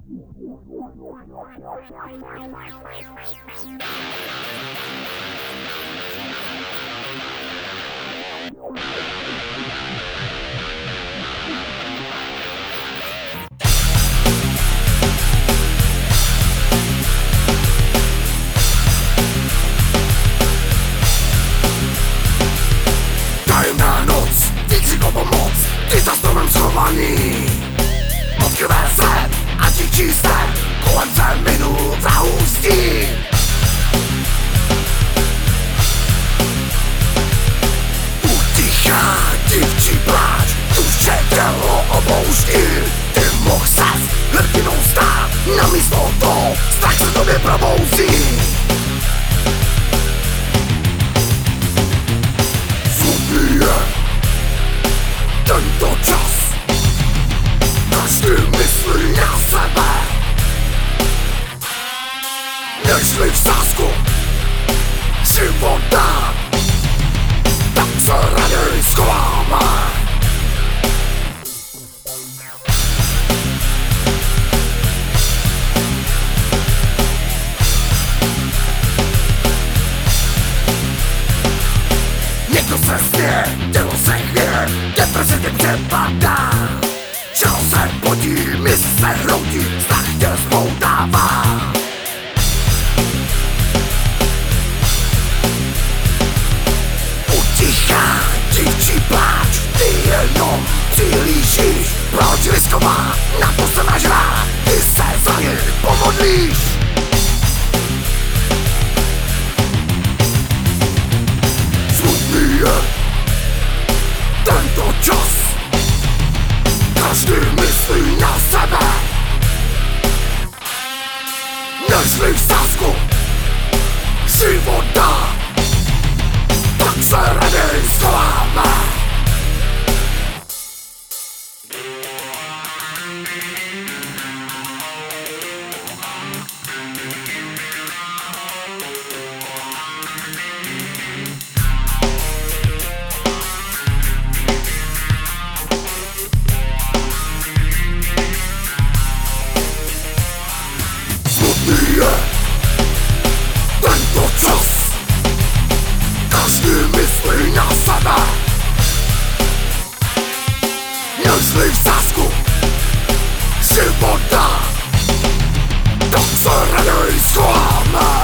Tajemná noc, vnitřní pomoc, ty za stromem schovaný. Odkryvé se a tichý sen, kolem se minul zaústí. Utichá divčí pláč, duše tělo opouští. Ty mohl ses hrdinou stát, namísto toho strach se tobě probouzí. Smutný je tento čas, každý myslí na sebe. Nežli v sázku život dát, tak se raději schováme. Někdo se sně, tělo se chvěje, deprese tě přepadá. Čelo se potí, mysl se hroutí, strach tě zpoutává. Utichá divčí pláč, ty jenom přilížíš. Proč riskovat, na to se máš rád, ty se za ně pomodlíš. Smutný je tento čas, každý myslí na sebe. Nežli v sázku život dát, tak se raději schováme. Smutný je tento čas, každý myslí na sebe. Nežli v sázku život dát, tak se raději schováme.